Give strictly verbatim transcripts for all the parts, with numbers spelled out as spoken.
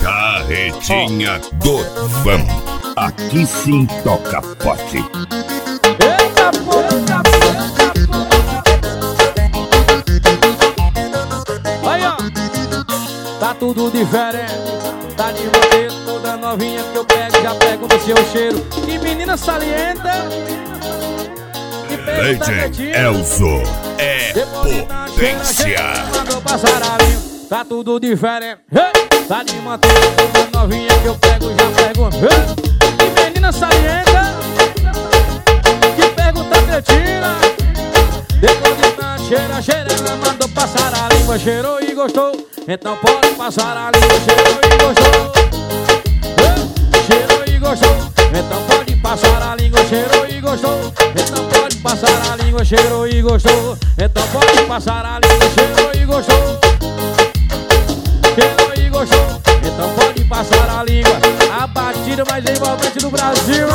Carretinha do Fã. Aqui sim toca forte. Eita porra! Aí ó, tá tudo diferente. Tá de você toda novinha que eu pego, já pego no seu cheiro. Que menina salienta. Que pega tá Legend Elzo é potência. Mandou passar a linha. Tá tudo diferente. Hey! Tá de manteiga toda novinha que eu pego, já pego. Hey! Que menina salienta. Que pergunta cretina. Depois de tanto cheira, cheira, ela mandou passar a língua. Cheirou e gostou, então pode passar a língua. Cheirou e gostou, eh, cheirou e gostou, então pode passar a língua. Cheirou e gostou, então pode passar a língua. Cheirou e gostou, então pode passar a língua. Cheirou e gostou, cheirou e gostou, então pode passar a língua. A batida mais envolvente do Brasil.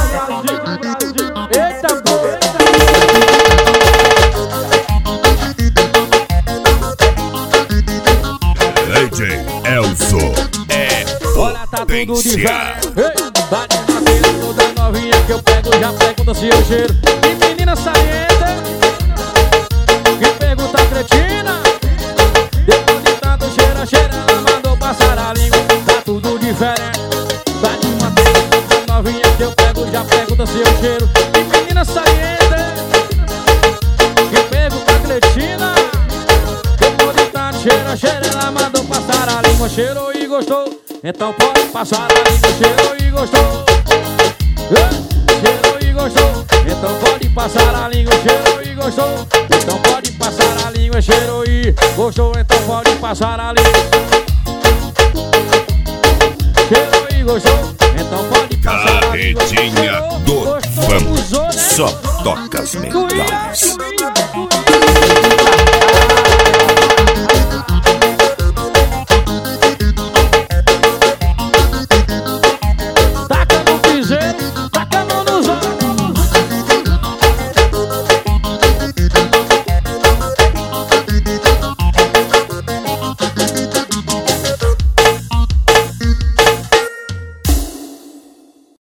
Eita porra! Legend Elzo é Olha, tá tudo potência. diferente. Ei, tá de madeira toda novinha que eu pego, já pego do seu cheiro. Que menina salienta. Que pergunta cretina. Depois de tanto cheira, cheira, ela mandou passar a língua. Tá tudo diferente. Tá de madeira toda novinha que eu pego, já pego do seu cheiro. Que menina salienta. Que pergunta cretina. Depois de tanto cheira, cheira, ela mandou passar a língua. Cheirou e gostou, então pode passar a língua. Cheirou e gostou, eh, cheirou e gostou, então pode passar a língua. Cheirou e gostou, então pode passar a língua. Cheirou e gostou, então pode passar a língua. Cheirou e gostou, então pode passar a língua. Carretinha do Fã. Só toca as melhores. Cuida, cuida, cuida.